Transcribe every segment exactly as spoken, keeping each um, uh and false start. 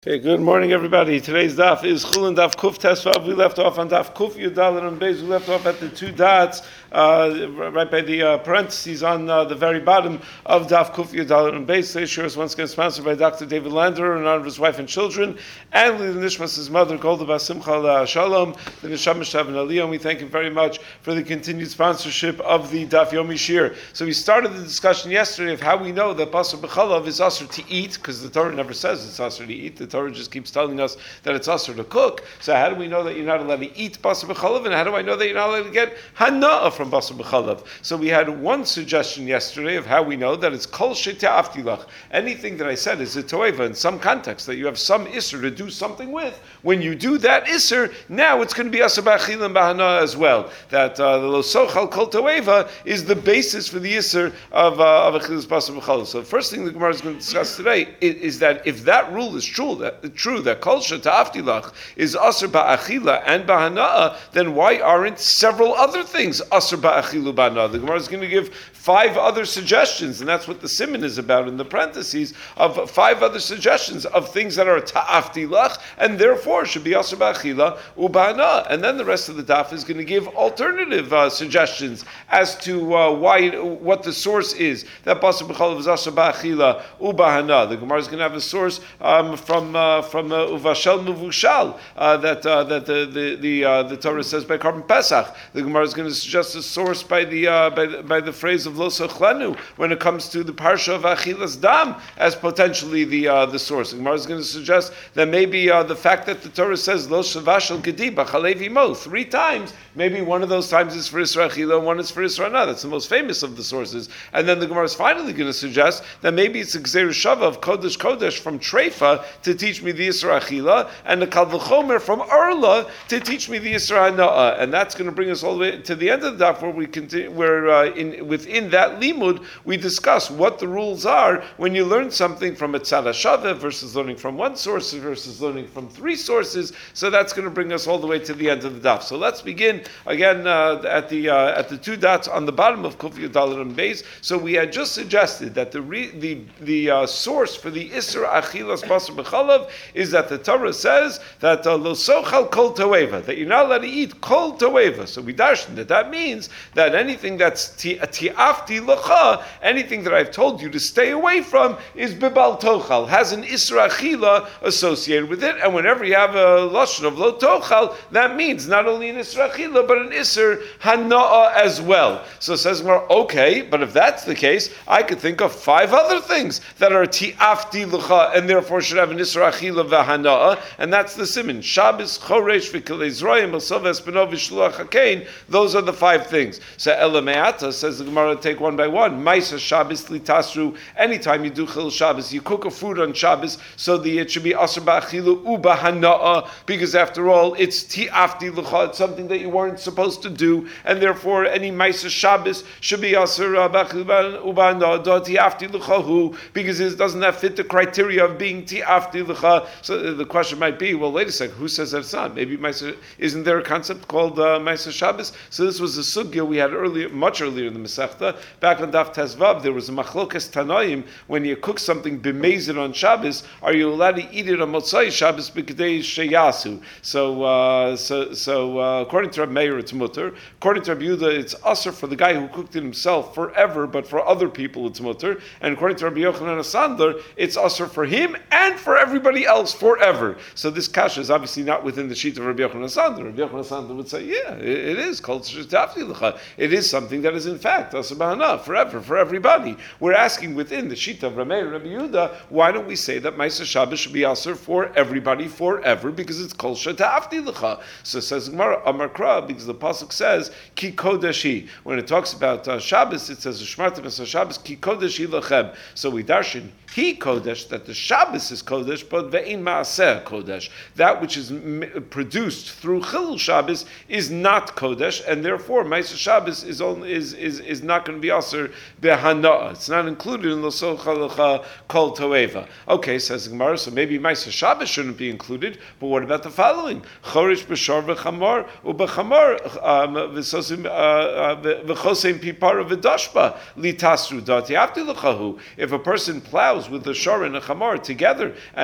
Okay, good morning, everybody. Today's daf is Chulin Daf Kuf Tesvav. We left off on Daf Kuf Yudalin and Beis. We left off at the two dots, uh, right by the uh, parentheses on uh, the very bottom of Daf Kuf Yudalin and Beis. Today's shir is once again sponsored by Doctor David Lander in honor of his wife and children, and the Nishmas, his mother, Golda Bas Simcha Shalom, the Neshama Shav and Aliyah. And we thank him very much for the continued sponsorship of the Daf Yomi Shir. So we started the discussion yesterday of how we know that Basar B'chalav is usher to eat, because the Torah never says it's usher to eat. The Torah just keeps telling us that it's usher to cook. So how do we know that you're not allowed to eat basar b'chalav, and how do I know that you're not allowed to get hana'ah from basar b'chalav? So we had one suggestion yesterday of how we know that it's kol she'te'aftilach. Anything that I said is a toeva in some context, that you have some isser to do something with. When you do that isser, now it's going to be asar b'achil and b'hana'ah as well. That uh, the lo sochal kol toeva is the basis for the isser of uh, of achilas basar b'chalav. So the first thing the Gemara is going to discuss today is, is that if that rule is true, that true that kol she'te'aftilach is asr ba'achila and ba'hana'ah, then why aren't several other things asr ba'achilu ba'hana'ah? The Gemara is going to give five other suggestions, and that's what the siman is about in the parentheses, of five other suggestions of things that are ta'aftilach and therefore should be asr ba'achila u'ba'hana'ah. And then the rest of the daf is going to give alternative uh, suggestions as to uh, why, what the source is that basar b'chalav is asr ba'achila u'ba'hana'ah. The Gemara is going to have a source um, from uh, from uh, Uvashel Muvushal uh, that uh, that the the the, uh, the Torah says by Karban Pesach. The Gemara is going to suggest a source by the uh, by the, by the phrase of Lo Sochlenu when it comes to the parsha of Achilas Dam as potentially the uh, the source. The Gemara is going to suggest that maybe uh, the fact that the Torah says Lo Shavashel Gedi B'Chalevi Mo three times, maybe one of those times is for Isra Achila and one is for Isra Hana. That's the most famous of the sources. And then the Gemara is finally going to suggest that maybe it's a Gzeir Shava of Kodesh Kodesh from Treifa to teach me the Isra Achila, and the Kal V'chomer from Arla to teach me the Isra Hana'ah. And that's going to bring us all the way to the end of the daf, where we continue, where uh, in within that limud we discuss what the rules are when you learn something from a tzad hashava versus learning from one source versus learning from three sources. So that's going to bring us all the way to the end of the daf. So let's begin again uh, at the uh, at the two dots on the bottom of Kuf Yudalid and Beis. So we had just suggested that the re, the the uh, source for the Isra Achilas Basar B'chalav is that the Torah says that uh, lo sochal kol toeva, that you're not allowed to eat kol toeva. So we darshan that that means that anything that's ti'afti locha, anything that I've told you to stay away from, is bibal tochal, has an isra achila associated with it. And whenever you have a lashon of lo tochal, that means not only an isra achila but an isr hana'ah as well. So it says more, okay, but if that's the case, I could think of five other things that are ti'afti locha and therefore should have an isra achila v'hana'ah, and that's the siman. Shabbos, Choresh, V'Kilei Zroyim, Elsav, Espino, V'Shluach HaKein. Those are the five things. So Ela Me'ata, says the Gemara, take one by one. Maisa Shabbos Litasru. Anytime you do Chil Shabbos, you cook a food on Shabbos, so the it should be Asr Ba'achilu Uba Hana'ah, because after all, it's Ti'afti L'cha, it's something that you weren't supposed to do, and therefore any Maisa Shabbos should be Asr Ba'achilu Uba Hana'ah, Ti'afti L'chahu, because it doesn't have fit the criteria of being Ti'afti L'cha. So the question might be, well, wait a second, who says that it's not? Maybe Maisa, isn't there a concept called uh, Maisa Shabbos? So this was a sugya we had earlier, much earlier in the Masechta. Back on Daf Tezvav, there was a machlokas Tanoim, when you cook something b'mezid on Shabbos, are you allowed to eat it on Motzai Shabbos b'kedei sheyasu? So, uh, so, so uh, according to Reb Meir, it's mutter. According to Reb Yehuda, it's usher for the guy who cooked it himself forever, but for other people it's mutter. And according to Rabbi Yochanan Asandler, it's usher for him and for everybody else forever. So this kasha is obviously not within the sheet of Rabbi Yochanan Asandler. Rabbi Yochanan Asandler would say, yeah, it, it is called Shetafti L'cha. It is something that is in fact Asr B'Hana, forever, for everybody. We're asking within the sheet of Rameh and Rabbi Yehuda, why don't we say that Maisa Shabbos should be Asr for everybody forever, because it's called Shetafti L'cha. So it says Gemara, Amar Kra, because the pasuk says, Ki Kodeshi. When it talks about uh, Shabbos, it says, Shmartem es Shabbos, Ki Kodeshi Lachem. So we darshan, He Kodesh, that the Shabbos is Kodesh, but Ve'in Maaseh Kodesh. That which is m- produced through Chilul Shabbos is not Kodesh, and therefore Maisa Shabbos is only is is, is not going to be Aser Behana'ah. It's not included in L'Soch Halacha Kol Toeva. Okay, says the Gemara, so maybe Maisa Shabbos shouldn't be included, but what about the following? Chorish B'Shor V'Chamor U'B'Chamor V'Sosim V'Choseim Pipara V'Dashba Litasru Dati Avti L'Chahu. If a person plows with the Shor and a Chamor together, and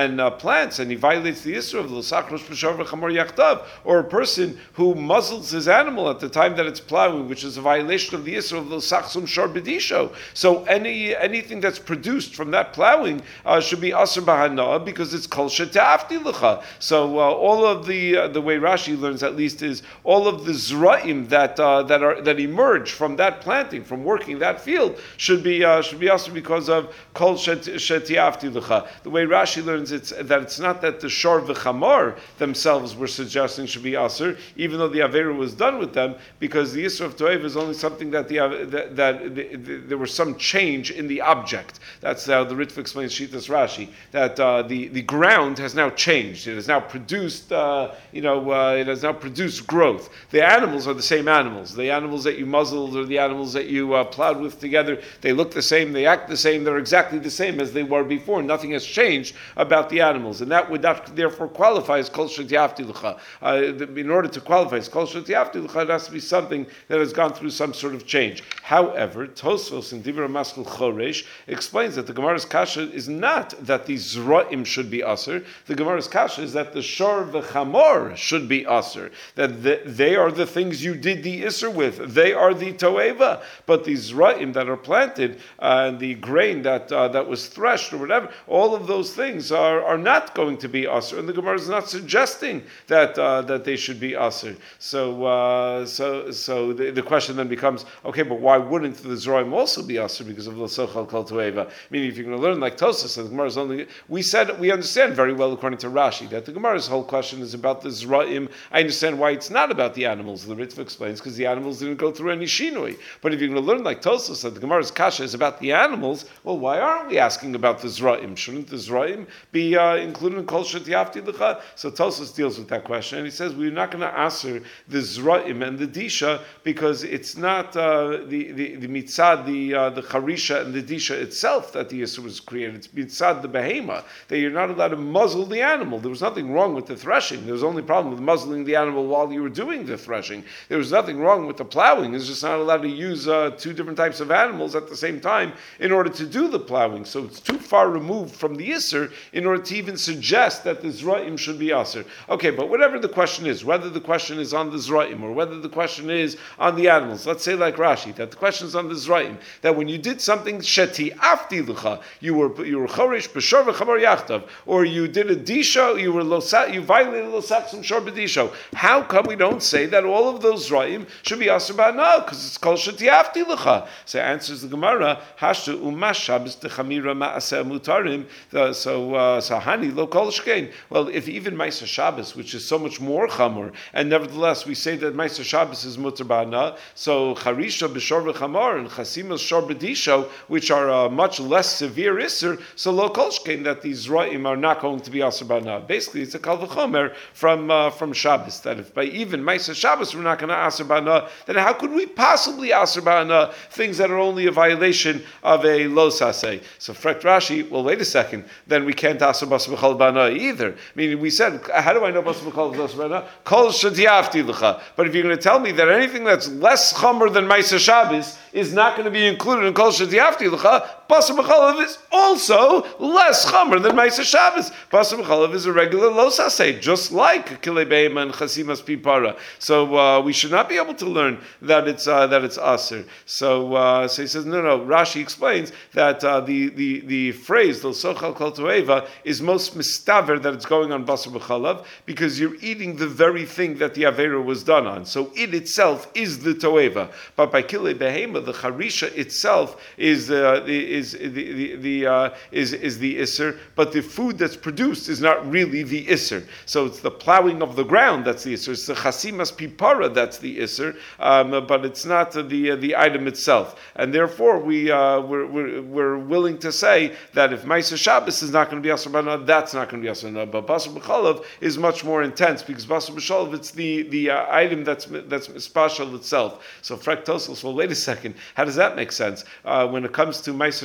and uh, plants, and he violates the Isra of l'sach rosh b'shor v'chamor yachtav, or a person who muzzles his animal at the time that it's plowing, which is a violation of the Isra of l'sach sum shor b'disho. So any anything that's produced from that plowing uh, should be asr b'hana'ah because it's kol she'ta'afti l'cha. So uh, all of the uh, the way Rashi learns at least is all of the zra'im that uh, that are that emerge from that planting, from working that field, should be uh, should be asr because of kol she'ta'afti l'cha. The way Rashi learns it's that it's not that the shor v'chamor themselves were suggesting should be asr, even though the avera was done with them, because the Yisra of Toev is only something that the that, that the, the, there was some change in the object. That's how the Ritva explains Shitas Rashi, that uh, the, the ground has now changed. It has now produced, uh, you know, uh, it has now produced growth. The animals are the same animals. The animals that you muzzled or the animals that you uh, plowed with together, they look the same, they act the same, they're exactly the same as they were before. Nothing has changed about the animals. And that would not therefore qualify as Kol Shetiafti L'cha. In order to qualify as Kol Shetiafti L'cha, it has to be something that has gone through some sort of change. However, Tosfos in Dibra Maskul Choresh explains that the Gemara's kasha is not that the Zra'im should be Aser. The Gemara's kasha is that the Shor v'Chamor should be Aser. That the, they are the things you did the Isser with. They are the Toeva. But the Zra'im that are planted uh, and the grain that uh, that was threshed or whatever, all of those things are, are not going to be Aser. And the Gemara is not suggesting that uh, that they should be Aser. So uh, so so the, the question then becomes, okay, but why wouldn't the Zra'im also be Aser because of L'sochal Kol Toeva? Meaning, if you're going to learn like Tosas, the Gemara is only, we said, we understand very well according to Rashi that the Gemara's whole question is about the Zra'im. I understand why it's not about the animals. The Ritva explains because the animals didn't go through any shinui. But if you're going to learn like Tosas that the Gemara's kasha is about the animals, well, why aren't we asking about the Zra'im? Shouldn't the Zra'im be uh, included in Kol Shetiafti L'cha? So Tosas deals with that question and he says we're not going to answer the Zra'im and the Disha because it's not uh, the the the mitzad, the uh, the charisha and the disha itself that the Yisur was created. It's mitzad the behema, that you're not allowed to muzzle the animal. There was nothing wrong with the threshing. There was only problem with muzzling the animal while you were doing the threshing. There was nothing wrong with the plowing. It's just not allowed to use uh, two different types of animals at the same time in order to do the plowing. So it's too far removed from the Yisur in order to even suggest that the Zra'im should be Aser. Okay, but whatever the question is, whether the question is on the Zra'im or whether the question is on the animals, let's say like Rashi, that the question is on the Zra'im, that when you did something sheti afti l'cha, you were you were choresh b'shor v'chamor yachtav, or you did a disho, you were losa, you violated losaksum shor b'disho. How come we don't say that all of those Zra'im should be aser ba'anah because it's called sheti afti l'cha? So answers the Gemara, hashtu umash shabbos techamira ma'aseh mutarim. So uh, so hani lo kol shkein. Well, if even Ma'aser Shabbos, which is so much more chamor, and nevertheless we say that Ma'aser Shabbos is mutar ba'anah, so charisha b'shor v'chamor and chasimas shor b'disho, which are uh, much less severe isser, so lo kol shkein that these Zra'im are not going to be aser ba'anah. Basically, it's a kal v'chomer from uh, from Shabbos, that if by even Ma'aser Shabbos we're not going to aser ba'anah, then how could we possibly aser ba'anah things that are only a violation of a lo saseh? So frekt Rashi, well wait a second, then we can't aser basar b'chol ba'anah either. Meaning we said, how do I know basar b'chol ba'anah? Kol shetiafti l'cha. But if you're going to tell me that anything that's less chomer than Ma'aser Shabbos is not going to be included in Kol Shetiafti L'cha, Basar B'chalav is also less chomer than Ma'aser Shabbos. Basar B'chalav is a regular lo saseh, just like Kilei Be'ema and Chasimas Pipara. So uh, we should not be able to learn that it's uh, that it's aser. So uh, so he says, no, no. Rashi explains that uh, the, the the phrase Lo Sochal Kol Toeva is most mistaver that it's going on Basar B'chalav because you're eating the very thing that the Avera was done on. So it itself is the Toeva. But by Kilei Behema, the Charisha itself is uh, is the the, the uh, is is the Isser, but the food that's produced is not really the Isser. So it's the plowing of the ground that's the Isser. It's the Chasimas Pipara that's the Isser, um, but it's not uh, the uh, the item itself. And therefore, we uh, we're, we're we're willing to say that if Ma'aser Shabbos is not going to be Asar B'anah, that's not going to be Asar B'anah. But Basar B'chalav is much more intense because Basar B'chalav it's the the uh, item that's that's Mispashal itself. So Frek Tosfos, well, wait a second. How does that make sense? Uh, when it comes to Ma'aser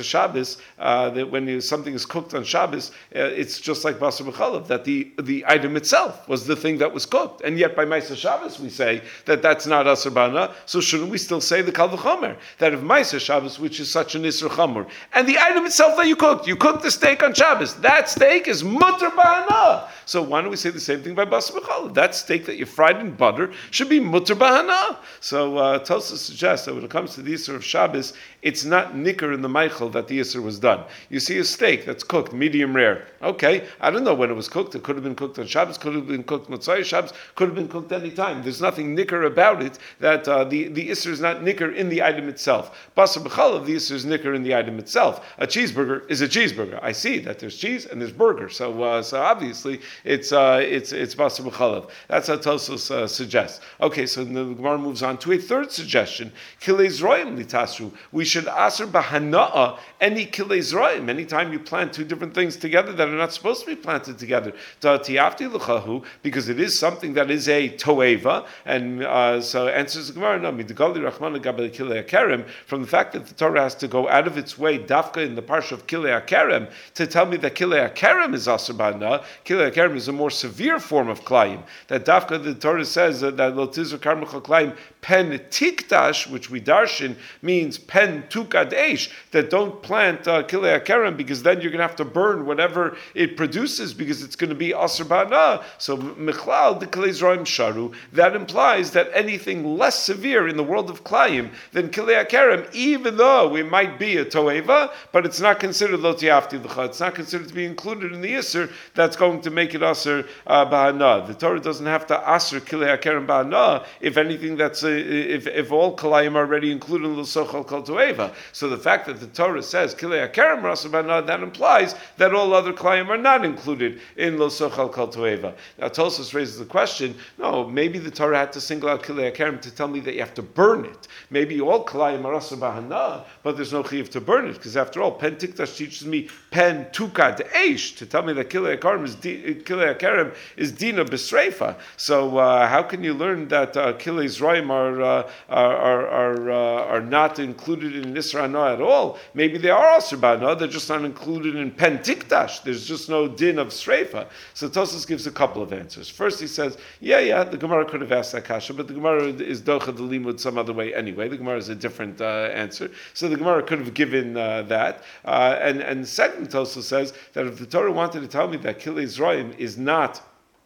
Shabbos, uh, that when you, something is cooked on Shabbos, uh, it's just like Basar B'chalav, that the, the item itself was the thing that was cooked. And yet by Ma'aser Shabbos we say that that's not Asur Ba'ana, so shouldn't we still say the Kal V'chomer? That if Ma'aser Shabbos, which is such an Isser Chomer, and the item itself that you cooked, you cooked the steak on Shabbos, that steak is Mutter Ba'ana. So why don't we say the same thing by Basar B'chalav? That steak that you fried in butter should be Mutter Ba'ana. So uh, Tosfos suggests that when it comes to the Isser of Shabbos, it's not nicker in the Meichel that the Isser was done. You see a steak that's cooked medium rare. Okay, I don't know when it was cooked. It could have been cooked on Shabbos, could have been cooked Motzai Shabbos, could have been cooked any time. There's nothing nicker about it that uh, the, the Isser is not nicker in the item itself. Basar B'chalav, the Isser is nicker in the item itself. A cheeseburger is a cheeseburger. I see that there's cheese and there's burger. So uh, so obviously it's uh, it's it's Basar B'chalav. That's how Tosfos uh, suggests. Okay, so the Gemara moves on to a third suggestion. Kilei Zroim litasru. We should aser b'hana'a any kilei Zroim. Anytime you plant two different things together that are not supposed to be planted together. Tiafti l'chahu, because it is something that is a toeva, and uh, so answers the Gemara, no, midgali rachmana gabel kilei akarem, from the fact that the Torah has to go out of its way, dafka in the parsha of kilei akarem, to tell me that kilei akarem is aser b'hana. Kilei akarem is a more severe form of klayim. That dafka, the Torah says that lo tizur karmachal klayim pen tiktash, which we darshin means pen tukad eish, that don't plant uh, kilei akarem, because then you're going to have to burn whatever it produces, because it's going to be aser ba'ana. So michlal the kilei zroim sharu, that implies that anything less severe in the world of klayim than kilei akarem, even though it might be a toeva, but it's not considered lo tiafti l'cha, it's not considered to be included in the isser that's going to make it aser uh, ba'ana. The Torah doesn't have to aser kilei akarem ba'ana if anything that's uh, if if all klayim are already included in l'sochal kol toeva. So the fact that the Torah says kilei akarem aser ba'ana, that implies that all other klayim are not included in lo sochal kol toeva. Now Tosfos raises the question, no, maybe the Torah had to single out kilei akarem to tell me that you have to burn it. Maybe all klayim are aser b'hana, but there's no chiyuv to burn it, because after all, pen tiktash teaches me pen tukad eish, to tell me that kilei akarem is kilei akarem is dina b'sreifa. So uh, how can you learn that uh, kilei zroim are uh, are are are, uh, are not included in Isra Hana at all? Maybe they are aser b'hana, they're just not included in pen tiktash. There's just no din of sreifa. So Tosfos gives a couple of answers. First, he says, yeah, yeah, the Gemara could have asked that kasha, but the Gemara is docha the limud some other way anyway. The Gemara is a different uh, answer. So the Gemara could have given uh, that. Uh, and and second, Tosfos says that if the Torah wanted to tell me that kilei zroim is not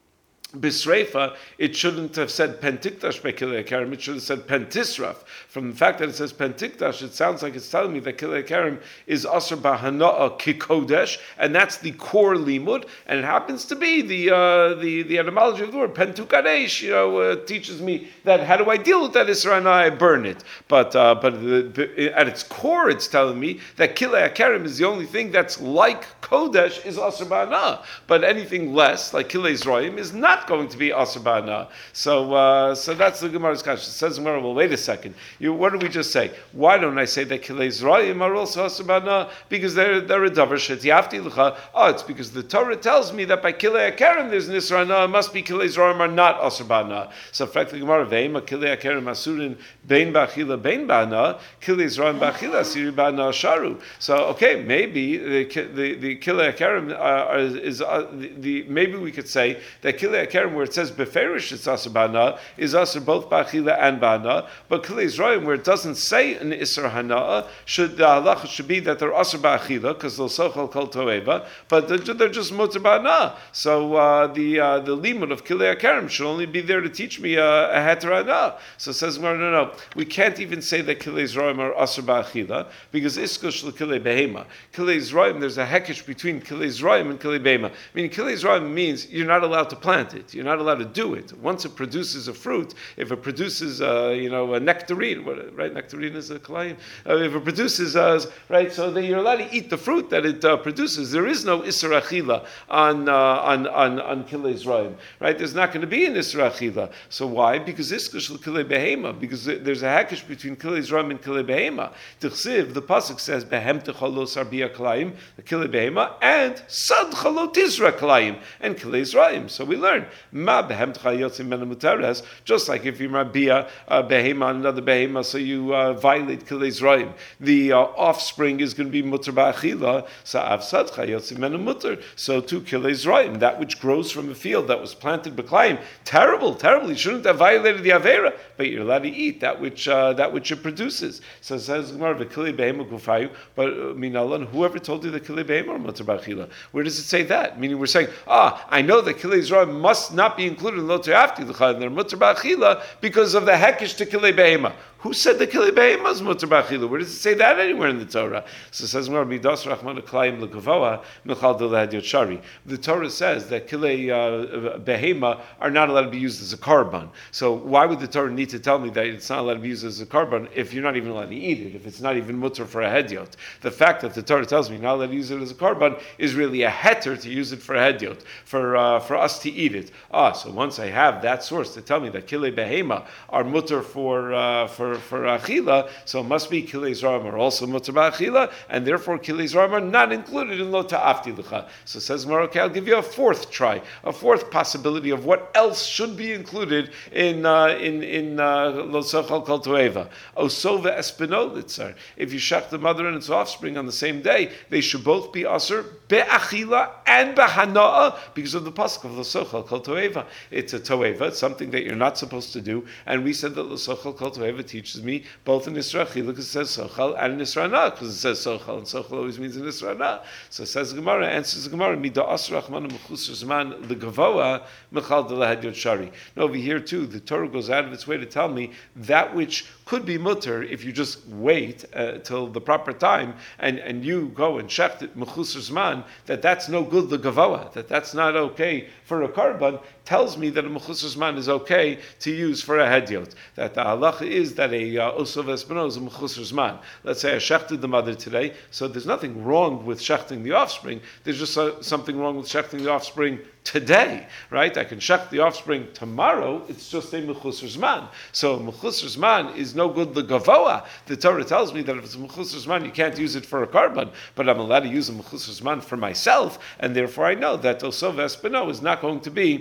Bisreifa, it shouldn't have said pentikdash by kilei akarim. It should have said pentisraf. From the fact that it says pentikdash, it sounds like it's telling me that kilei akarim is aser b'hana'a kikodesh, and that's the core limud. And it happens to be the uh, the the etymology of the word pentukadesh. You know, uh, teaches me that how do I deal with that isra and I burn it. But uh, but the, the, at its core, it's telling me that kilei akarim is the only thing that's like kodesh is aser b'hana'a. But anything less, like kilei zroim, is not going to be aser ba'ana. So uh, so that's the Gemara's kasha. It says Gemara, well, wait a second. You, what did we just say? Why don't I say that kilei zroim are also aser ba'ana? Because they're they're a davar shetiafti l'cha. Oh, it's because the Torah tells me that by kilei akarim there's an isra hana. It must be kilei zroim are not aser ba'ana. So fact the Gemara ve'ema kilei akarim asurin bein ba'achila bein ba'ana kilei zroim ba'achila asiri ba'ana sharu. So okay, maybe the the, the kilei akarim uh, is uh, the, the maybe we could say that kilei akarim, where it says beferish it's aser ba'ana, is aser both ba'achila and ba'ana. But kilei zroim, where it doesn't say an isra hana, should the halacha should be that they're aser ba'achila because they'll sochal kol toeva, but they're, they're just mutar ba'ana. So uh, the uh, the limud of kilei akarim should only be there to teach me uh, a heter hana. So it says no, no, no, we can't even say that kilei zroim are aser ba'achila because iskush l'kilei behema. Kilei zroim, there's a hekesh between kilei zroim and kilei behema. I mean, kilei zroim means you're not allowed to plant it. You're not allowed to do it. Once it produces a fruit, if it produces, uh, you know, a nectarine, what, right? Nectarine is a kalayim. Uh, if it produces, uh, right, so then you're allowed to eat the fruit that it uh, produces. There is no isra achila on uh, on on on kilei zroim, right? There's not going to be an isra achila. So why? Because iskush l'kilei behema. Because there's a hakish between kilei zroim and kilei behema. Tichsiv, the pasuk says behem techalo sarbia kalayim, the kilei behema, and sad chalo tizra kalayim and kilei zroim. So we learn Ma behemtcha yotzim mena mutares. Just like if you marbia a behema another behema, so you uh, violate kilei zrayim, the uh, offspring is going to be mutar ba'achila. So avsadcha yotzim mena mutar. So to kilei zrayim, that which grows from a field that was planted b'klayim, terrible, terrible. You shouldn't have violated the avera, but you're allowed to eat that which uh, that which it produces. So it says Gemara v'kilei behema gufayu. But uh, minalan, whoever told you that kilei behema are mutar ba'achila? Where does it say that? Meaning we're saying, ah, I know that kilei zrayim must not be included in lo te'afti l'cha, and they're mutar ba'achila because of the hekesh to kilei behema. Who said the kilei behema is mutar ba'achila? Where does it say that anywhere in the Torah? So it says, Midas Rachman Klayim L'Gavoa Michal D'Lehad Shari. The Torah says that kilei uh, behema are not allowed to be used as a korban. So why would the Torah need to tell me that it's not allowed to be used as a korban if you're not even allowed to eat it, if it's not even mutar for a hedyot? The fact that the Torah tells me you're not allowed to use it as a korban is really a heter to use it for a hedyot, for uh, for us to eat it. Ah, so once I have that source to tell me that kilei behema are mutar for uh, for for achila, so it must be kilei zrayim are also mutar ba'achila, and therefore kilei zrayim are not included in lo ta'afti l'cha. So it says, okay, I'll give you a fourth try, a fourth possibility of what else should be included in uh, in in lo sochal kol toeva. Osova espinolitzar. If you shech the mother and its offspring on the same day, they should both be aser be'achila and be'hana'ah because of the pasuk of lo sochal kol toeva. It's a toeva, it's something that you're not supposed to do, and we said that lo sochal kol toeva teaches me both in Isra Achila because it says sochal and in Isra na because it says sochal, and sochal always means in Isra na. So it says the Gemara, answers the Gemara, mida asr rachman mechusar zman legavoa mechal delahad yod shari. Now over here too, the Torah goes out of its way to tell me that which could be mutter if you just wait uh, till the proper time and, and you go and shecht it mechusar zman, that that's no good legavoa, that that's not okay for a karban, tells me that a mechusar zman is okay to use for a hedyot. That the halacha is that a osov espino is a mechusar zman. Let's say I shechted the mother today, so there's nothing wrong with shechting the offspring. There's just uh, something wrong with shechting the offspring today, right? I can shecht the offspring tomorrow. It's just a mechusar zman. So a mechusar zman is no good legavoa. The Torah tells me that if it's a mechusar zman, you can't use it for a karban, but I'm allowed to use a mechusar zman for myself, and therefore I know that osov espino is not going to be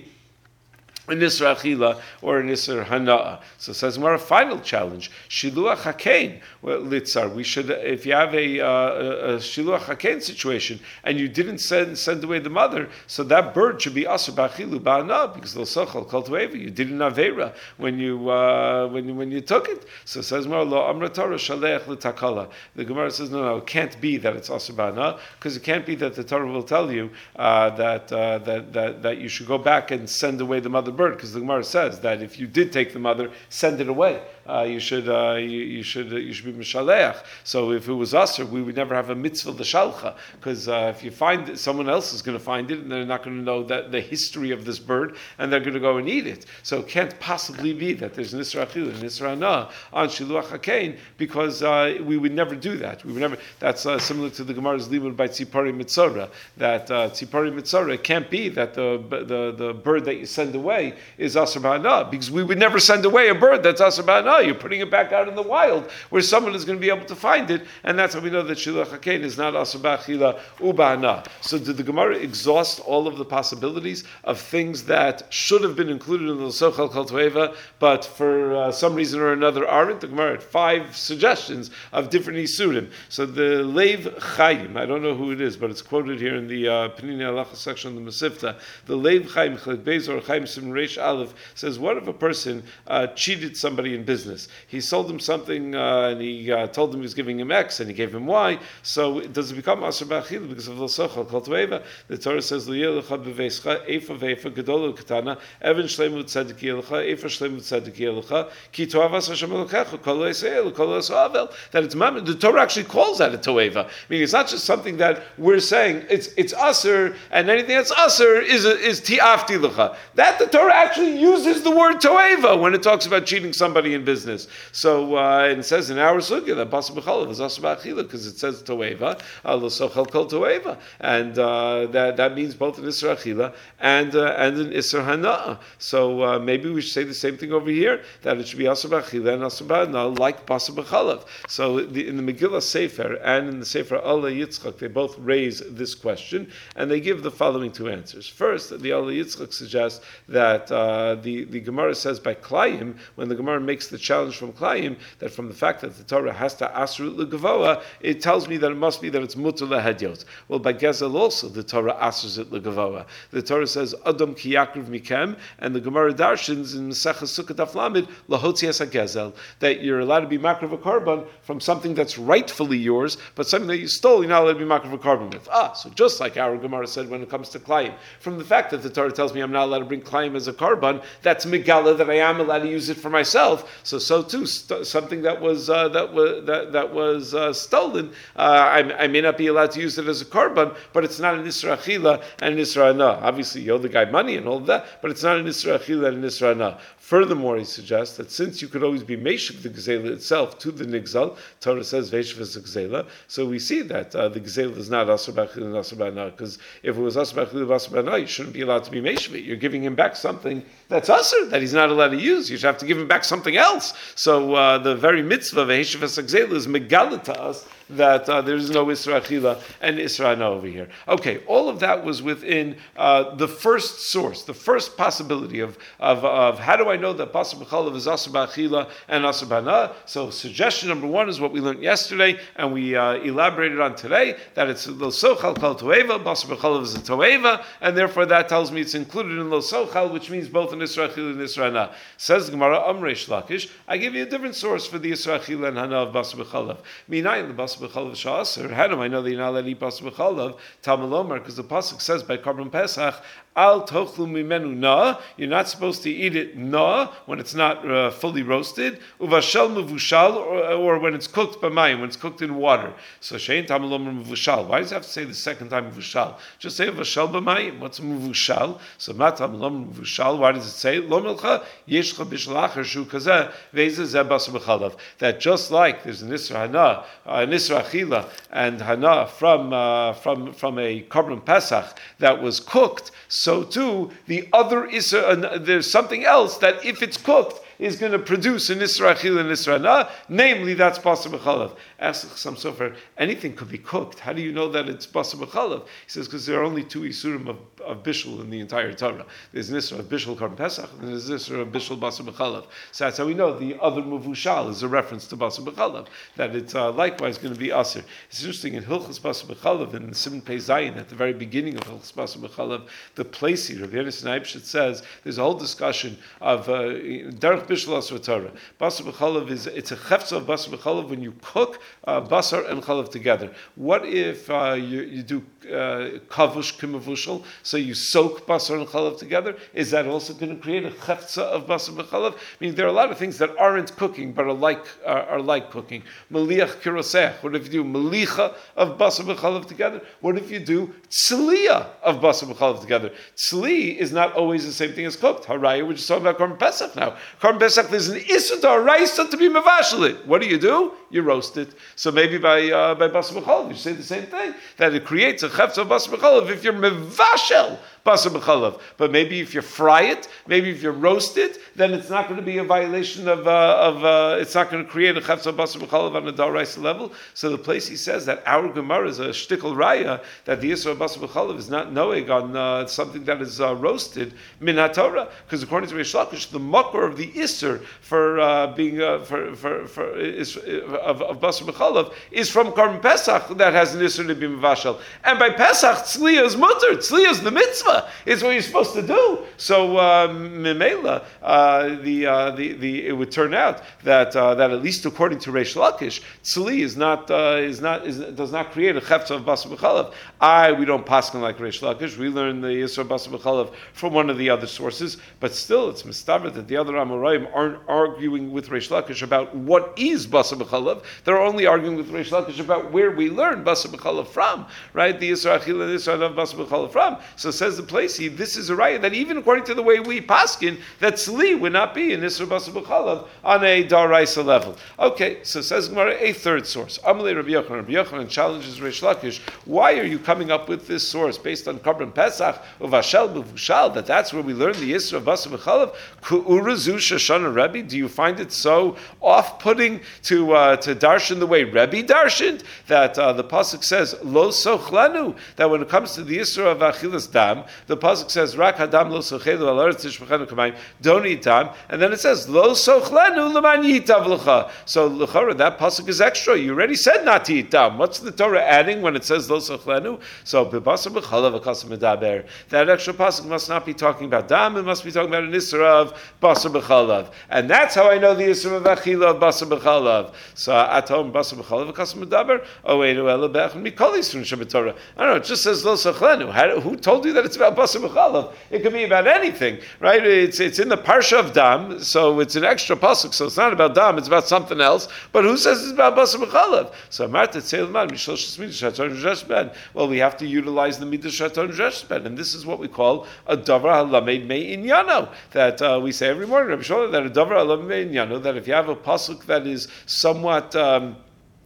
an Isra Achila or an Isra Hana'ah. So it says more a final challenge. Shiluach Hakein, well, Litzar, we should, if you have a, uh, a, a Shiluach Hakein situation and you didn't send send away the mother, so that bird should be Asr Ba'achilu Ba'ana, because the Sochal Kol Tueva, you did an Avera when you uh, when you when you took it. So it says more Lo Amra Torah Shalech L'Takala. The Gemara says no, no, it can't be that it's Asr Ba'ana, because it can't be that the Torah will tell you uh, that, uh, that that that you should go back and send away the mother bird, because the Gemara says that if you did take the mother, send it away. Uh, you should uh, you, you should uh, you should be mishaleach. So if it was us, we would never have a mitzvah l'shalcha, because uh, if you find it, someone else is going to find it, and they're not going to know that the history of this bird, and they're going to go and eat it. So it can't possibly be that there's an Isra Achila and Isra Hana'ah on Shiluach Hakein, because uh, we would never do that. We would never. That's uh, similar to the Gemara's limud by Tzipori Mitzora. That uh, Tzipori Mitzora, it can't be that the the the bird that you send away is Asr Ba'ana, because we would never send away a bird that's Asr Ba'ana. You're putting it back out in the wild where someone is going to be able to find it, and that's how we know that Shiluach Hakein is not Asr Ba'achila U'Ba'ana. So did the Gemara exhaust all of the possibilities of things that should have been included in the Sochal Kol Tueva, but for uh, some reason or another aren't? The Gemara had five suggestions of different Isurim. So the Leiv Chaim, I don't know who it is, but it's quoted here in the uh, Penini Halacha section of the Masifta. The Leiv Chaim, Chelek Beis or Chaim Sim Reish Aleph, says, what if a person uh, cheated somebody in business? He sold him something uh, and he uh, told him he was giving him X and he gave him Y. So does it become Asr Ba'achila because of Lo Sochal Kol Tueva? The Torah says, L'yeh lecha b'veischa, Eifa ve'Eifa, Gedol u'Katana, Evan Shleimu Tzadik Yelecha, Eifa Shleimu Tzadik Yelecha, Ki Toavas Hashem Elokecha, Kol Eisrael, Kol Eisrael. That it's Mammon. The Torah actually calls that a Toeva. I mean, it's not just something that we're saying, it's it's Asr, and anything that's Asr is is Ti'afti Lecha. That the Torah Torah actually uses the word toeva when it talks about cheating somebody in business. So uh, it says in our sugya that basar b'chalav is asur b'achila because it says toeva, lo sochel kol toeva, and uh, that that means both an isur achila and uh, and an isur hana'ah. So uh, maybe we should say the same thing over here, that it should be asur b'achila and asur b'hana'ah like basar b'chalav. So the, in the Megillah Sefer and in the Sefer Allah Yitzchak, they both raise this question and they give the following two answers. First, the Allah Yitzchak suggests that uh, the, the Gemara says by Klayim, when the Gemara makes the challenge from Klayim, that from the fact that the Torah has to asr it legavoa, it tells me that it must be that it's mutar lehedyot. Well, by Gezel also, the Torah asrs it legavoa. The Torah says, Adam ki yakriv mikem, and the Gemara darshins in Maseches Sukkot Daf Lamed, lahotzias hagezel, that you're allowed to be makriv a korban from something that's rightfully yours, but something that you stole, you're not allowed to be makriv a korban with. Ah, so just like our Gemara said when it comes to Klayim, from the fact that the Torah tells me I'm not allowed to bring Klayim as a korban, that's megala that I am allowed to use it for myself. So, so too, st- something that was uh, that was that that was uh, stolen, uh, I, I may not be allowed to use it as a korban, but it's not an isra achila and an isra hana. Obviously, you owe the guy money and all of that, but it's not an isra achila and an isra hana. Furthermore, he suggests that since you could always be meshiv the gzela itself to the nigzal, Torah says veishiv is a gzela, so we see that uh, the gzela is not asur b'achila and asur b'hana, because if it was asur b'achila and asur b'hana, you shouldn't be allowed to be meshiv it. You're giving him back something that's asur, that he's not allowed to use. You should have to give him back something else. So uh, the very mitzvah of veishiv is a gzela is megala to us that uh, there is no Isra Achila and Isra Hana over here. Okay, all of that was within uh, the first source, the first possibility of, of, of how do I know that Basar B'chalav is Asur B'achila and Asur B'hana? So suggestion number one is what we learned yesterday and we uh, elaborated on today, that it's Lo Sochal Kol Toeva, Basar B'chalav is a Toeva, and therefore that tells me it's included in Lo Sochal, which means both in Isra Achila and Isra Hana. Says the Gemara, Amreish Lakish, I give you a different source for the Isra Achila and Hana of Basar B'chalav. Minayin the Basar B'chalav Sha'asr. How do I know that you're not allowed to eat Basar B'chalav? Talmud Lomar, because the pasuk says by Korban Pesach, Al tochlu mimenu na. You're not supposed to eat it na when it's not uh, fully roasted. Uvashal mevushal, or, or when it's cooked b'mayim, when it's cooked in water. So shein Talmud Lomar mevushal. Why does it have to say the second time mevushal? Just say uvashal b'mayim. What's mevushal? So ma Talmud Lomar mevushal. Why does it say lo melcha yeshcha b'shel acher shu kazeh ve'ezeh zeh Basar B'chalav? That just like there's an isra hana, an isra achila and hana from uh, from from a korban pesach that was cooked, so too the other isra, uh, there's something else that if it's cooked is going to produce an isra achila and isra hana, namely that's Basar B'chalav. Ask some sofer, anything could be cooked. How do you know that it's Basar B'chalav? He says because there are only two isurim of, of bishul in the entire Torah. There's an isra of bishul korban pesach and there's an isra of bishul Basar B'chalav. So that's how we know the other mevushal is a reference to Basar B'chalav, that it's uh, likewise going to be asir. It's interesting in Hilchos Basar B'chalav in Siman Pei Zayin at the very beginning of Hilchos Basar B'chalav, the place here, Rabbi Yonasan Eibshit says there's a whole discussion of uh, derech bishul asur Torah. Basar B'chalav is it's a chefza of Basar B'chalav when you cook uh, basar and chalav together. What if uh, you, you do uh, kavush kimavushal, so you soak basar and chalav together? Is that also going to create a chefza of basar b'chalav? I mean, there are a lot of things that aren't cooking but are like are, are like cooking. Maliach kiroseh. What if you do malicha of basar b'chalav together? What if you do tzliya of basar b'chalav together? Tzli is not always the same thing as cooked. Haraya, we're just talking about Korban Pesach now. Korban Pesach, there's an issur d'oraisa to be mevashel it. What do you do? You roast it. So maybe by uh, by Basar B'chalav, you say the same thing, that it creates a chefza of Basar B'chalav if you're mevashel Basar B'chalav. But maybe if you fry it, maybe if you roast it, then it's not going to be a violation of, uh, of uh, it's not going to create a chefza of Basar B'chalav on a d'oraisa level. So the place he says that our Gemara is a shtickle raya, that the issur of Basar B'chalav is not noeg on uh, something that is uh, roasted, min haTorah, because according to Reish Lakish, the makor of the issur for uh, being, uh, for, for, for, is, uh, of, of Basar B'chalav is from Korban Pesach that has an issur to be mevashel. And by Pesach, tzliya is mutter, tzliya is the mitzvah, it's what you're supposed to do. So, Mimela, uh, the, uh, the, the, it would turn out that, uh, that at least according to Reish Lakish, tzli is not, uh, is not, is, does not create a chefza of Basar B'chalav. I, we don't paskin like Reish Lakish, we learn the issur of Basar B'chalav from one of the other sources, but still it's mistaber that the other Amoraim aren't arguing with Reish Lakish about what is Basar B'chalav. They're only arguing with Reish Lakish about where we learn Basar B'chalav from, right? The Yisra Achila and Yisra of Basar B'chalav from. So says says the Placey, this is a raya that even according to the way we paskin, that tzli would not be in Isra Basar B'chalav on a daraisa level. Okay, so says Gemara, a third source. Amalei Rabbi Yochanan. Rabbi Yochanan challenges Reish Lakish. Why are you coming up with this source based on Korban Pesach of Ashel B'Vushal? That that's where we learn the Isra Basar B'chalav. Ku'urazu Shoshana Rebbe. Do you find it so off-putting to uh, to darshan the way Rebbe darshaned that uh, the pasuk says Lo Sochlanu? That when it comes to the Isra of Achilas Dam, the pasuk says Rak Hadam Lo Sochelu Al Eretz Tishbachenu Kamayim. Don't eat dam, and then it says Lo Sochlanu L'man Yitav L'cha. So l'chora, that pasuk is extra. You already said not to eat dam. What's the Torah adding when it says Lo Sochlanu? So b'basar b'chalav akasam medaber. That extra pasuk must not be talking about dam. It must be talking about an Isra of basar b'chalav, and that's how I know the Isra of Achila of basar b'chalav. So at home basar b'chalav akasam medaber. Oh wait, elabech mikol Yisrun shebetorah. I don't know. It just says Lo Sochlanu. How, who told you that it's about basar b'chalav? It could be about anything, right? It's it's in the parsha of dam, so it's an extra pasuk. So it's not about dam. It's about something else. But who says it's about basar b'chalav? So Marta Tzeilman Mishlosh Midrash Shaton Resh Ben. Well, we have to utilize the Midrash Shaton Resh Ben, and this is what we call a davar halamed mei inyano. That uh, we say every morning, Rabbi Shlomo, that a davar halamed mei inyano. That if you have a pasuk that is somewhat um,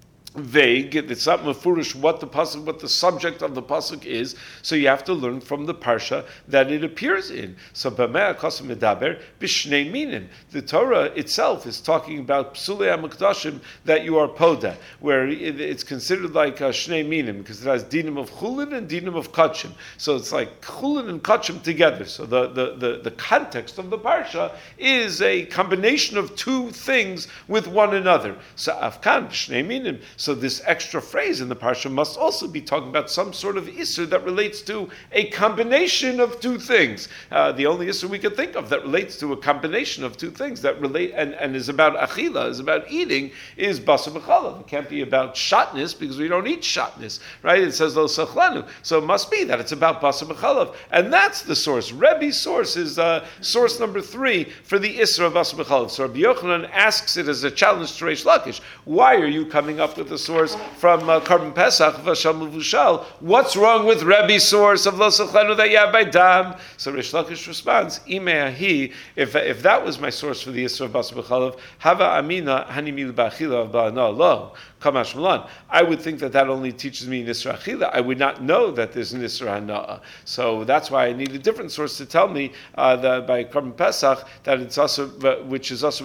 vague, it's not mafurish what the pasuk, what the subject of the pasuk is, so you have to learn from the parsha that it appears in. So b'mei akasam medaber b'shnei minim. The Torah itself is talking about psulei hamikdashim that you are poda, where it, it's considered like a shnei minim because it has dinim of chulin and dinim of kachim. So it's like chulin and kachim together. So the, the, the, the context of the parsha is a combination of two things with one another. So afkan b'shnei minim. So this extra phrase in the parsha must also be talking about some sort of isser that relates to a combination of two things. Uh, the only isser we can think of that relates to a combination of two things that relate and, and is about achila, is about eating, is basar b'chalav. It can't be about shatness because we don't eat shatness, right? It says lo sachlanu, so it must be that it's about basar b'chalav, and that's the source. Rebbe's source is uh, source number three for the isser of basar b'chalav. So Rabbi Yochanan asks it as a challenge to Reish Lakish. Why are you coming up with a source from uh, Korban Pesach, Vashal Muvushal? What's wrong with Rebbe's source of Lo Sochlanu that you have by Dam? So Reish Lakish responds, Imeahi, if if that was my source for the Yisra of Basar B'chalav, Hava Amina Hanimil Ba'achila of Ba'ana Lo. Kamash Malan. I would think that that only teaches me Nisra Achila. I would not know that there's Nisra Hana'a. So that's why I need a different source to tell me uh, that by Korban Pesach that it's also, which is also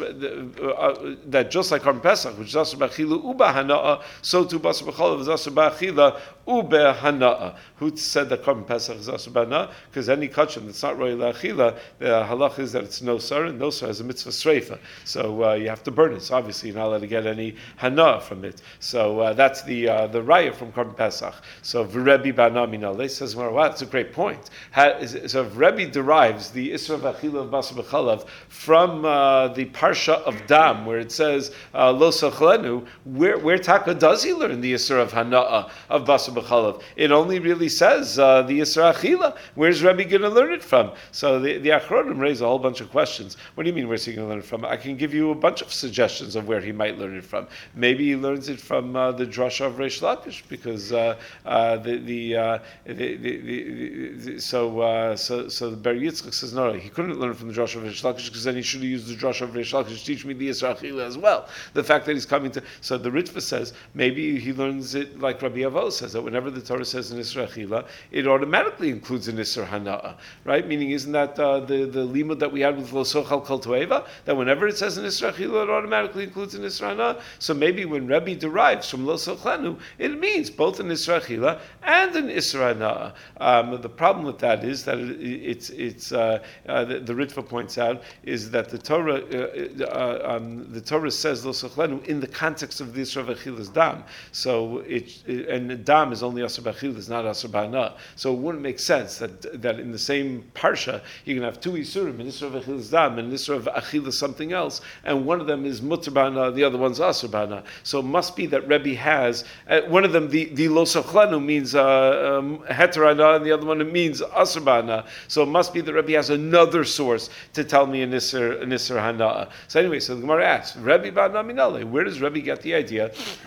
uh, that just like Korban Pesach, which is also Ba'achila Uba Hana'a, so too Basar B'chalav is also Ba'achila Ube Hana'a. Who said that Korban Pesach is also Ba'ana? Because any kachim that's not Roy La'achila, the halach is that it's no sar, and no sar has a mitzvah sreifa. So uh, you have to burn it. So obviously you're not allowed to get any Hana'a from it. So uh, that's the uh, the raya from Korban Pesach. So V'Rebbe Ba'ana Minaleh says, well, wow, that's a great point. Ha, is, so if Rebbe derives the Isra V'Achila of Basar B'chalav from uh, the Parsha of Dam, where it says uh, Lo Sochlenu, where where Taka does he learn the Isra of Hana'a of Basar B'chalav? It only really says uh, the Isra Achila. Where's Rebbe going to learn it from? So the, the Achronim raise a whole bunch of questions. What do you mean, where's he going to learn it from? I can give you a bunch of suggestions of where he might learn it from. Maybe he learns it from uh, the drasha of Reish Lakish, because uh, uh, the the, uh, the, the, the, the so uh, so so the Ber Yitzchak says no, he couldn't learn from the drasha of Reish Lakish because then he should have used the drasha of Reish Lakish to teach me the Yisra Achila as well. The fact that he's coming to so the Ritva says maybe he learns it like Rabbi Avo says that whenever the Torah says an Yisra Achila, it automatically includes an Yisra Hana'a, right? Meaning, isn't that uh, the the limud that we had with Lo Sochal Kol Toeva, that whenever it says an Yisra Achila, it automatically includes an Yisra Hana'a? So maybe when Rebbe derives from Lo Sochlanu, it means both an Isra Achila and an Isra Hana'a. Um, the problem with that is that it, it's it's uh, uh, the, the Ritva points out is that the Torah uh, uh, um, the Torah says Lo Sochlanu in the context of the Isra Achila's Dam. So it, it and Dam is only Asr B'Achila, it's not Asr B'Hana. So it wouldn't make sense that that in the same parsha you can have two Isurim, an Isra Achila's Dam and an Isra Achila something else, and one of them is Mutter B'Hana, the other one's Asr B'Hana. So it must be that Rebbe has uh, one of them. The the Lo Sochlanu means uh, um, Heter Hana, and the other one it means Asr B'Hana. So it must be that Rebbe has another source to tell me an Isra an Isra Hana. So anyway, so the Gemara asks, Rebbe B'Hana Minale, where does Rebbe get the idea that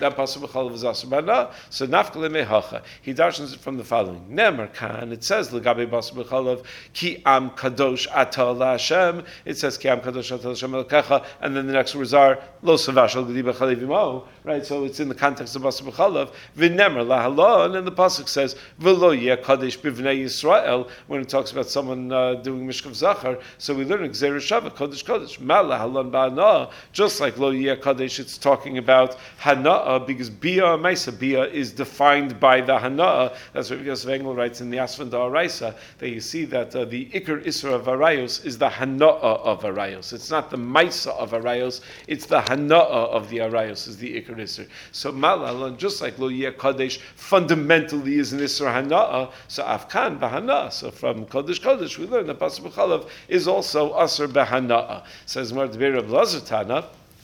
that basar b'chalav is asur b'hana. So nafkale mehacha. He darshans it from the following. Nemer kan. It says legabe basar b'chalav ki am kadosh ata laHashem. It says ki am kadosh ata laHashem elkecha, and then the next words are lo savashal gedi b'chalev imo. Right. So it's in the context of basar b'chalav. V'nemer lahalon, and the pasuk says v'lo yeh kadesh b'vnei Yisrael when it talks about someone uh, doing mishkav zachar. So we learn Gzeira Shava Kodesh Kodesh Mala Halon Ba'ana. Just like Lo Yeh Kadesh, it's talking about Hana'a because Bia Maisa Bia is defined by the Hana'a. That's what Yosef Engel writes in the Asvan Da'araisa, that you see that uh, the Iker Isra of Arayos is the Hana'a of Arayos. It's not the Maisa of Arayos, it's the Hana'a of the Arayos is the Iker Isra. So Mala Halon, just like Lo Yeh Kadesh fundamentally is an Isra Hana'a, so Afkan B'Hana'a. So from Kodesh Kodesh we learn that basar b'chalav is also asur b'hana'a. Says Mar Debei Rav Elazar Tana.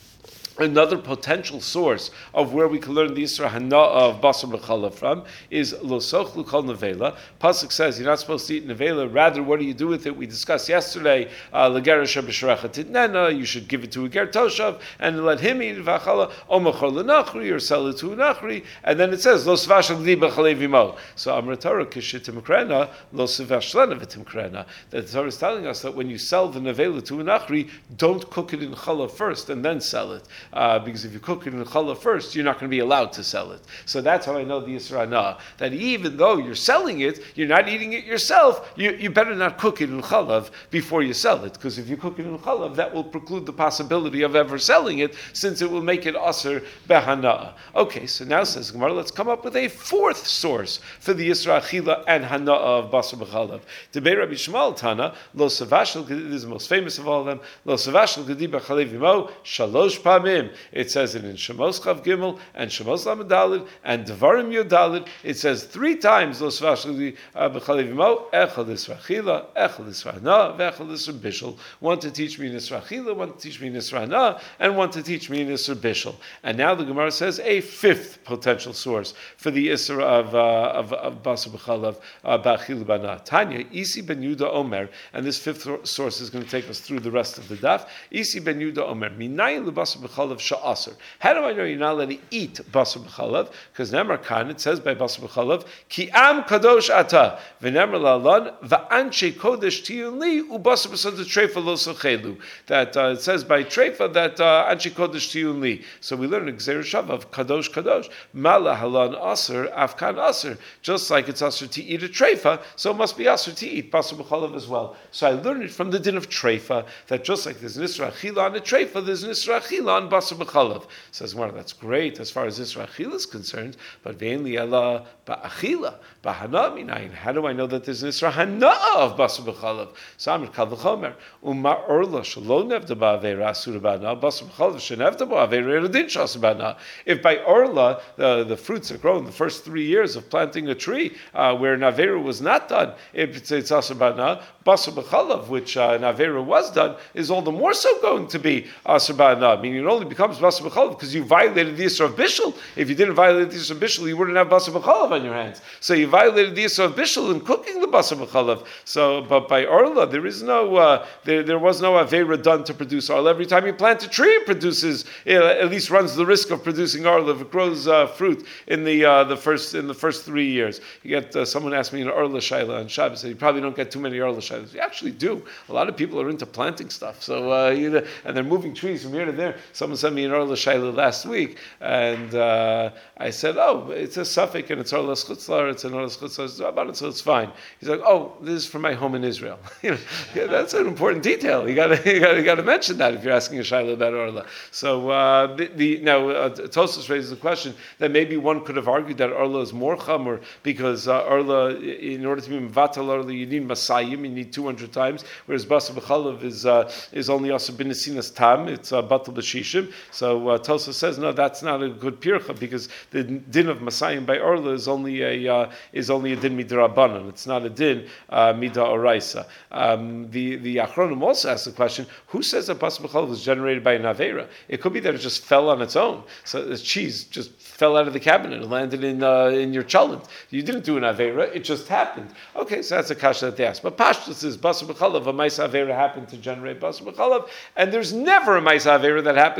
Another potential source of where we can learn the Yisra Hana of Basar B'Chalav from is Lo Sochlu Kol Nevela. Pasuk says you're not supposed to eat Nevela. Rather, what do you do with it? We discussed yesterday, L'Geresha B'Sharecha Tidnena, you should give it to a Ger Toshav and let him eat V'Achala, O Machor L'Nachri, or sell it to a Nachri. And then it says, Lo Svash L'Di B'Chalev Imo. So Amar Torah, Kishitim Krena, Lo Svash L'Nevitim Krena. The Torah is telling us that when you sell the Nevela to a Nachri, don't cook it in Chala first and then sell it. Uh, because if you cook it in challah first, you're not going to be allowed to sell it. So that's how I know the Yisra Hana, that even though you're selling it, you're not eating it yourself, you, you better not cook it in chalav before you sell it, because if you cook it in chalav, that will preclude the possibility of ever selling it, since it will make it aser behana. Okay, so now says Gemara, let's come up with a fourth source for the Yisra Achila and Hana of Basar B'Chalav. Debei Rabbi Shmuel Tana, Lo Savashel, this is the most famous of all of them, Lo Savashel Gedi B'Chalev Imo, Shalosh Pamim. It says it in Shemos Chav Gimel and Shemos Lamed Daled and Devarim Yud Daled. It says three times Lo Savashel B'Chalev Imo, Echad Yisra Achila, Echad Yisra Hana, V'Echad Yisra Bishul. One to teach me in Yisra Achila, one to teach me in Yisra Hana, and one to teach me in Yisra Bishul. And now the Gemara says a fifth potential source for the Yisra of uh, of, of Basar B'Chalav Ba'Achila B'Hana. Tanya Isi ben Yuda Omer, and this fifth source is going to take us through the rest of the daf. Isi ben Yuda Omer, Minayin leBasar B'Chalav Sha'aser. How do I know you're not allowed to eat Basar B'Chalav? Because Nemar Khan, it says by Basar B'Chalav, Ki am kadosh ata, v'nemar la'alon, v'anshe kodesh tiyun li, u'Basar B'Chalav treifa lo sochelu. That uh, it says by treifa that uh, anshe kodesh tiyun li. So we learn in Gzeira Shava of kadosh kadosh. Mala halon aser, afkan aser. Just like it's aser to eat a treifa, so it must be aser to eat Basar B'Chalav as well. So I learned it from the din of treifa, that just like there's an Isra Achila on a treifa, there's an Isra Achila on Basar B'Chalav. Says Gemara, that's great as far as Isra Achila is concerned, but ve'en li ela ba'achila, ba'hana minayin. How do I know that there's an Isra Hana of Basar B'Chalav? So Amr Kal V'chomer, Uma Orla Shalo Nevda Ba'avera Asura Ba'ana, Basar B'Chalav Shenevda Ba'avera Eredin Shas Ba'ana. If by Orla, the, the fruits are grown the first three years of planting a tree, uh, where an Avera was not done, if it's, it's Asur Ba'ana, Basar B'Chalav, which uh, an Avera was done, is all the more so going to be Asur Ba'ana, meaning it only becomes Basar B'Chalav because you violated the Yisra of Bishul. If you didn't violate the Yisra of Bishul, you wouldn't have Basar B'Chalav on your hands. So you violated the Yisra of Bishul in cooking the Basar B'Chalav. So, but by Orla, there is no, uh, there, there was no Avera done to produce Orla. Every time you plant a tree, it produces, it at least runs the risk of producing Orla if it grows uh, fruit in the uh, the first in the first three years. You get uh, someone asked me an Orla Shaila on Shabbos, said you probably don't get too many Orla Shailas. You actually do. A lot of people are into planting stuff. So uh, you know, and they're moving trees from here to there. Someone sent me an Orla Shaila last week, and uh, I said, "Oh, it's a suffix and it's Orla Schutzlar. It's an Orla Schutzlar. So it's fine." He's like, "Oh, this is for my home in Israel." You know, yeah, that's an important detail. You got to you got you got to mention that if you're asking a Shaila about Orla. So uh, the, the now uh, Tosfos raises the question that maybe one could have argued that Orla is more chamor because uh, Orla, in order to be mevatel Orla, you need masayim, you need two hundred times, whereas Basar B'Chalav is uh, is only also binesinas tam, it's uh, batal b'shishim. So uh, Tosfos says no, that's not a good pircha because the din of masayim by Orla is only a uh, is only a din midrabanan. It's not a din uh, mida oraisa. Um, the the Achronim also asks the question: who says that Basar B'Chalav was generated by an avera? It could be that it just fell on its own. So the cheese just fell out of the cabinet and landed in uh, in your cholent. You didn't do an avera; it just happened. Okay, so that's a kasha that they ask. But Pashtus is Basar B'Chalav, a Maisa avera happened to generate Basar B'Chalav, and there's never a Maisa avera that happens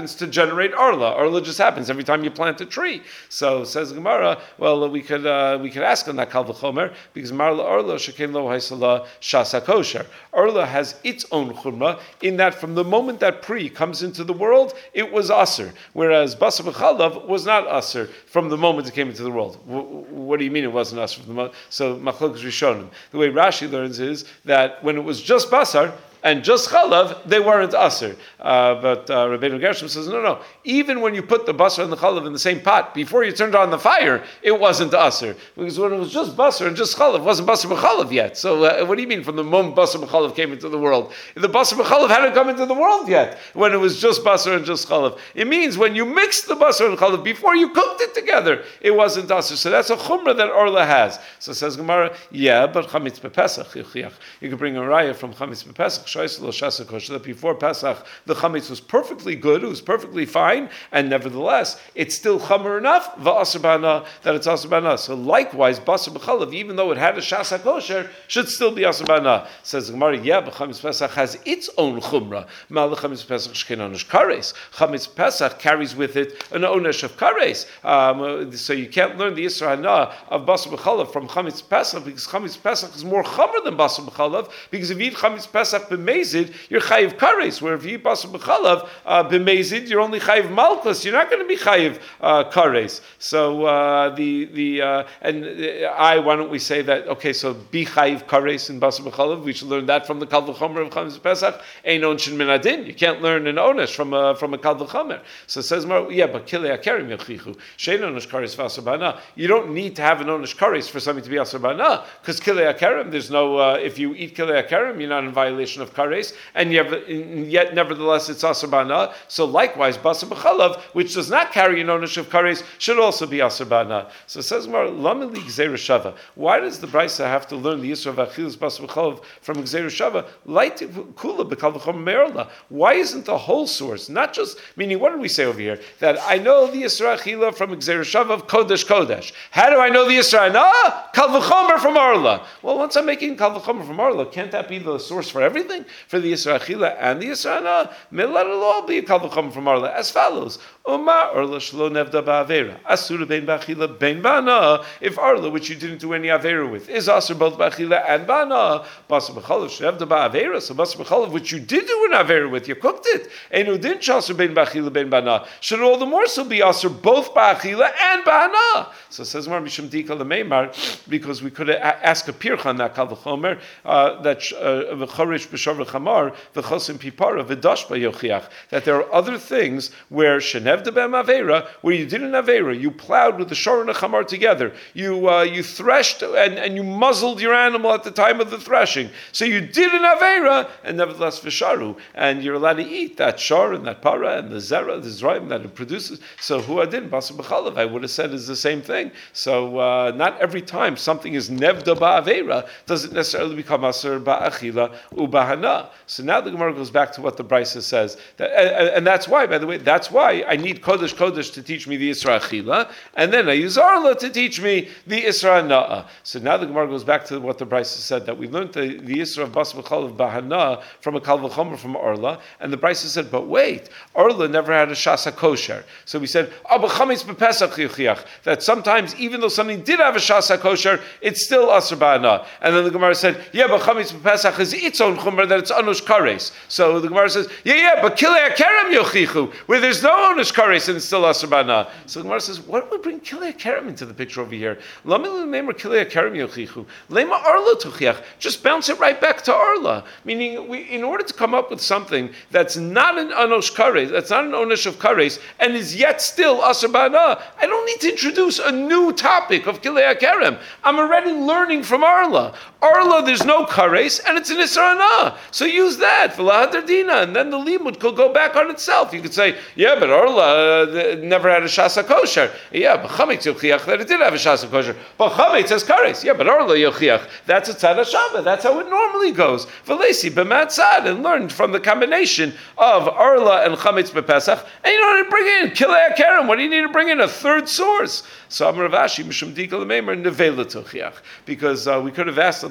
happens to generate arla. Arla just happens every time you plant a tree. So says Gemara, well, we could uh, we could ask on that kal v'chomer because marla arla shekein lo haisala shasa kosher. Arla has its own chumrah in that from the moment that pri comes into the world, it was aser, whereas basar b'chalav was not aser from the moment it came into the world. W- what do you mean it wasn't aser from the moment? So machlokes rishonim. The way Rashi learns is that when it was just basar and just chalav, they weren't aser. Uh, but uh, Rabbeinu Gershom says, no, no. Even when you put the basar and the chalav in the same pot, before you turned on the fire, it wasn't aser. Because when it was just basar and just chalav, it wasn't basar b'chalav yet. So uh, what do you mean from the moment basar b'chalav came into the world? The basar b'chalav hadn't come into the world yet, when it was just basar and just chalav. It means when you mixed the basar and chalav, before you cooked it together, it wasn't aser. So that's a chumrah that Orla has. So says Gemara, yeah, but chametz b'Pesach, you can bring a raya from chametz b'Pesach, that before Pesach the chametz was perfectly good, it was perfectly fine, and nevertheless it's still chamer enough va'asar b'hana that it's asar b'hana. So likewise, basar b'chalav, even though it had a shas kosher, should still be asar b'hana. Says the Gemara, yeah, but chametz Pesach has its own chumrah. Mal chametz Pesach shkein onesh kares. Chametz Pesach carries with it an onesh of kares. Um, so you can't learn the Yisra Hana of basar b'chalav from chametz Pesach because chametz Pesach is more chamer than basar b'chalav, because if you eat chametz Pesach b'mezid, you're chayiv kares, where if you eat basar b'chalav uh, b'mezid, you're only chayiv malchus. You're not going to be chayiv uh, kares. So uh, the the uh, and uh, I why don't we say that? Okay, so be chayiv kares in basar b'chalav. We should learn that from the kal v'chomer of chametz Pesach. Ein onshin min adin. You can't learn an onesh from a from a kal v'chomer. So it says more. Yeah, but kilei akarim yochichu shein onesh kares v'asar b'hana. You don't need to have an onesh kares for something to be asar b'hana, because kilei akarim. There's no uh, if you eat kilei akarim, you're not in violation of kares. And yet, nevertheless, it's asar b'hana. So likewise, basar b'chalav, which does not carry an ownership of kares, should also be asar b'hana. So it says, Lama li gzeira shava. Why does the Brisa have to learn the Yisra of Achilas basar b'chalav from gzeira shava? Light kula b'kal v'chom merla. Why isn't the whole source, not just, meaning, what did we say over here? That I know the Yisra Achila from gzeira shava of kodesh kodesh. How do I know the Yisra Hana? Kal v'chomer from Arla. Well, once I'm making kal v'chomer from Arla, can't that be the source for everything? For the Yisra Achila and the Yisra Hana, may let it all be a kal v'chomer from Arla as follows. Uma Arla shlo nevda ba'avera. Asura bein ba'achila bein ba'ana. If Arla, which you didn't do any avera with, is asur both ba'achila and ba'ana, basar b'chalav shnevda ba'avera. So basar b'chalav, which you did do an avera with, you cooked it. Enu din shasur bein ba'achila bein ba'ana. Should all the more so be asur both ba'achila and ba'ana. So it says more mishum dika lemeimar, because we could ask a pircha on that kal v'chomer uh, that v'chorish b'shor v'chamar v'chosim pipara v'dash ba'yochiach, that there are other things where shenevda be'em avera, where you did an avera, you plowed with the shor and the chamar together, you uh, you threshed and, and you muzzled your animal at the time of the threshing. So you did an avera, and nevertheless v'sharu, and you're allowed to eat that shor and that para and the zera, the zraim that it produces. So who I did basar b'chalav, I would have said is the same thing. So uh, not every time something is nevda ba'avera does it necessarily become asur ba'achila u'bahana. So now the Gemara goes back to what the Brisa says, that, and, and that's why, by the way, that's why I need kodesh kodesh to teach me the Isra Achila, and then I use Arla to teach me the Isra Na'a. So now the Gemara goes back to what the Brisa said, that we learned the, the Isra of Basar B'chalav Bahana from a Kal V'chomer from Arla, and the Brisa said, but wait, Arla never had a Shasa kosher. So we said, oh, but Chametz b'Pesach Yuchiach, that sometimes even though something did have a Shasa kosher, it's still Asr Bahana. And then the Gemara said, yeah, but Chametz b'Pesach is its own Chumrah, that it's Anush Kares. So the Gemara says, yeah, yeah, but Kilei Akerem Yochichu, where there's no Anush Kares and it's still Asr Bahana. So the Gemara says, why don't we bring Kilei Akerem into the picture over here? Lama l'meimar Kilei Akerem Yochichu, Lema Arla Tuchiach, just bounce it right back to Arla. Meaning, we, in order to come up with something that's not an Anush Kares, that's not an Anush of Kares, and is yet still Asr Bahana, I don't need to introduce a new topic of Kilei Akerem. I'm already learning from Arla. Arla, there's no kares, and it's an Isra. So use that for Lahadardina, and then the limud could go back on itself. You could say, yeah, but Arla uh, never had a Shasa kosher. Yeah, but Chametz Yochiach that it did have a Shasa kosher. But Chametz has kares. Yeah, but Arla Yochiach, that's a Tzad HaShava. That's how it normally goes. V'lesi b'matzad, and learned from the combination of Arla and Chametz b'Pesach, and you don't need to bring in Kilei Akerem. What do you need to bring in? A third source. So Amar Rav Ashi, Mishum Dika L'Meimer, Nevela Tochiach. Because uh, we could have asked on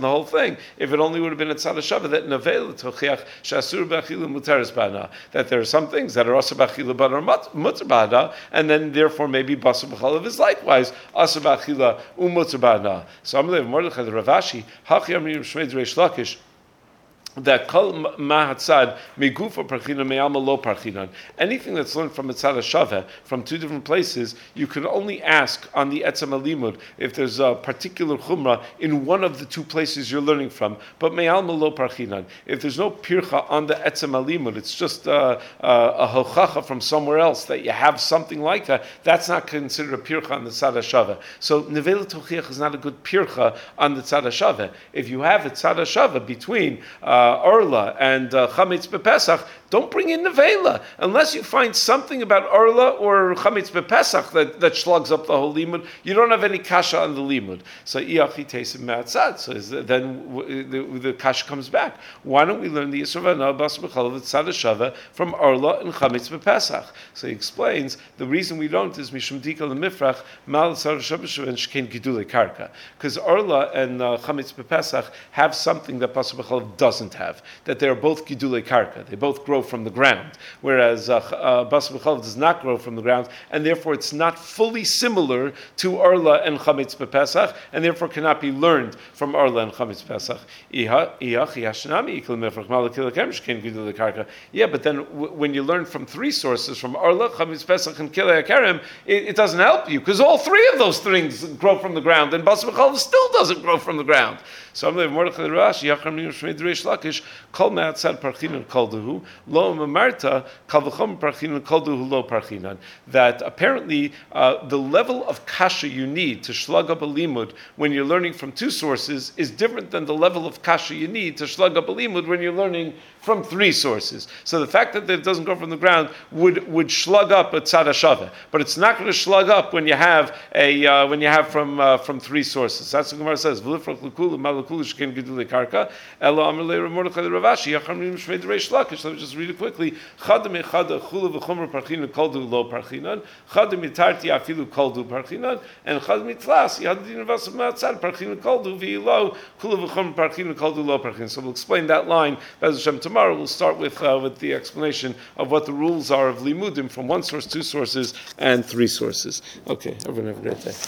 the whole thing if it only would have been a tzad hashava that nevela tochiach shasur b'achila muteres b'ana, that there are some things that are asur b'achila but are muter b'ana, and then therefore maybe basar b'chalav is likewise asur b'achila umuter b'ana. So I'm leaving Mordechai the Ravashi hachiyam shmei Reish Lakish that kol mahatzad migufa parchinan me'alma lo parchinan. Anything that's learned from a tzad hashava from two different places, you can only ask on the etzem alimud if there's a particular chumrah in one of the two places you're learning from. But me'alma lo parchinan, if there's no pircha on the etzem alimud, it's just uh, uh, a hochacha from somewhere else that you have something like that. That's not considered a pircha on the tzad hashava. So nevela tochiach is not a good pircha on the tzad hashava. If you have a tzad hashava between uh, Uh, Orla and uh, Chametz B'Pesach, don't bring in Nevela unless you find something about Orla or Chametz B'Pesach that, that slugs up the whole limud. You don't have any kasha on the limud. So Iachi Tesim Ma'atzad. So is the, then w- the, the kasha comes back. Why don't we learn the Yisrael V'Anah Bas B'Chalav Tzad Hashava from Orla and Chametz B'Pesach? So he explains the reason we don't is Mishum Dika L'Mifrach Mal Tzad Hashava and Shkein Gidulei Karka, because Orla and uh, Chametz B'Pesach have something that Bas B'Chalav doesn't have, that they are both gidulei karka. They both grow from the ground, whereas uh, uh, bas b'chalav does not grow from the ground, and therefore it's not fully similar to Orla and Chametz B'Pesach, and therefore cannot be learned from Orla and Chametz B'Pesach. Yeah, but then w- when you learn from three sources, from Orla, Chametz B'Pesach, and Kilei HaKerem, it, it doesn't help you, because all three of those things grow from the ground, and bas b'chalav still doesn't grow from the ground. So I'm leaving Mordechai the Rashi, Yachar Miyum Shmei Reish Lakish, Kol Me'atzad Parchinan Kol Duhu, Lo Mamarta, Kal V'chom Parchinan Kol Duhu Lo Parchinan. That apparently uh, the level of kasha you need to shlug up a limud when you're learning from two sources is different than the level of kasha you need to shlug up a limud when you're learning from three sources. So the fact that it doesn't grow from the ground would would shlug up a tzad hashava, but it's not going to shlug up when you have a uh, when you have from uh, from three sources. That's what Gemara says. V'lifrach l'kulu malakulu shkein gidulei karka ela amar le Mordechai the Ravashi yachar miyum shmei Reish Lakish. Let me just read it quickly. Chadam echada chulu v'chomer parchinan koldu lo parchinan. Chadam itarti afilu koldu parchinan. And chadam itlas yadin vasav ma'atzad parchinan koldu v'ilo chulu v'chomer parchinan koldu lo parchinan. So we'll explain that line. Bez Hashem tomorrow. Tomorrow we'll start with uh, with the explanation of what the rules are of limudim from one source, two sources, and three sources. Okay, everyone have a great day.